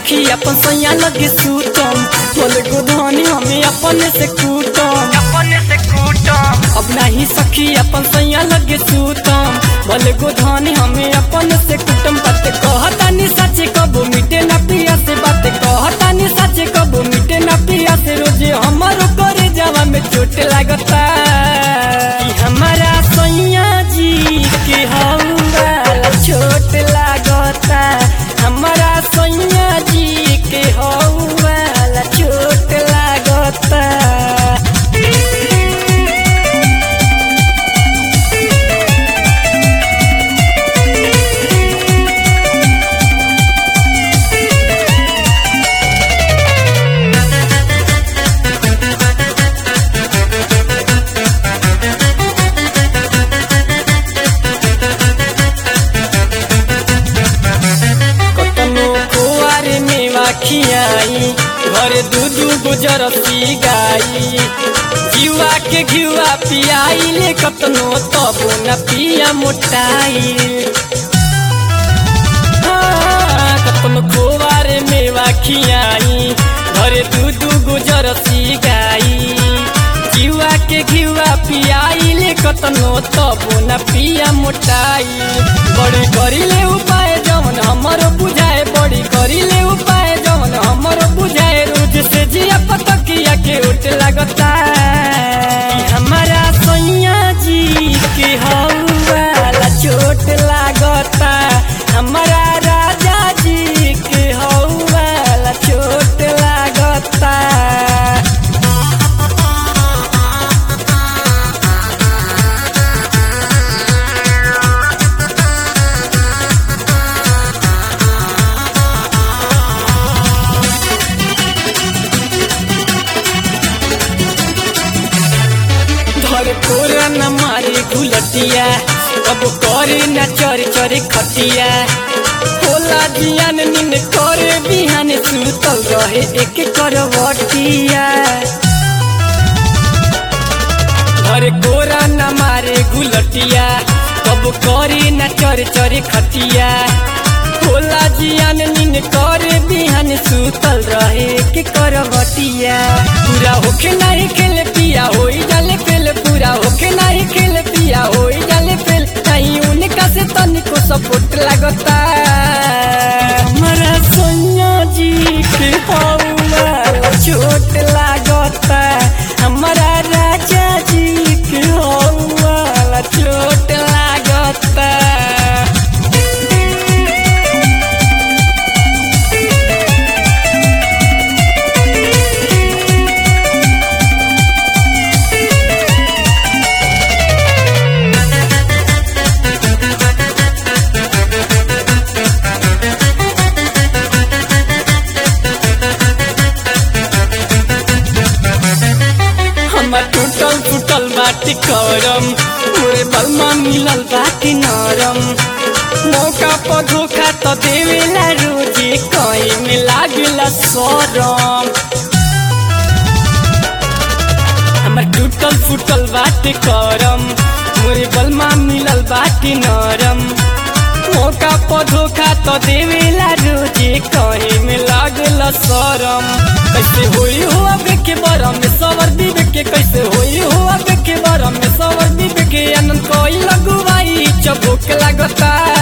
सखी अपन सैया लगे सूतम, बोले गोधानी हमें अपने से कूटम, अब नहीं सखी अपन सैया लगे सूतम, बोले गोधानी हमें अपने से कूटम। बात कहतानी सच कबो मिटे ना पिया से, बात कहतानी सच कबो मिटे ना पिया से, रोजे हमारो करे जावा में चोट लागता कि हमारा सैया जी के हौला चोट लागता, हमारा सैया जी के हौला चोट लागता। खियाई घरे दूधू गुजरती गाई, जीवा के घिवा पियाई ले कतनो तबो न पिया मोटाई, कतनो खोवारे मेवा खियाई घरे दूधू गुजरती गाई, जीवा के घिवा पियाई ले कतनो तबो न पिया मोटाई। बड़ी करिले उपाय जवन हमरो बुझाए, बड़ी करिले उपाय जवन हमरो बुझाए, रोज से जिया पतकिया के उठ लगता हमारा सैया जी के हौला चोट लागता, हमारा राजा जी के हौला चोट लागता। कोरा न मारी घुलटिया, अब करे न चोरी चोरी खटिया, होला जियान निन करे बिहान सुतल रहे एक करवटिया। घर कोरा न मारे घुलटिया, अब करे न चोरी चोरी खटिया, होला जियान निन करे बिहान सुतल रहे एक करवटिया। पूरा होके नहीं खेल पिया होई जाले फेल, पूरा होके नहीं खेल पिया होई जाले फेल, नहीं उनका से तनिको सपोर्ट लगता हमारा सैया जी के हौला चोट लागता, हमारा राजा जी के हौला चोट लागता। टूटल फूटल बाटी करम, मोरे बलमा मिलल बाटी नरम, मौका पर धोखा तो देवेला रोजे कहीं में लागला शरम। हमर टूटल फूटल बाटी करम, मोरे बलमा मिलल बाटी नरम, मौका पर धोखा तो देवेला रोजे कहीं में लागला शरम। कैसे होई हो अब के बरम में सवर दिवे के, कैसे होई हो अब के बरम में सवर दिवे के, अनंत कोई लगुवाई चबुक लगता।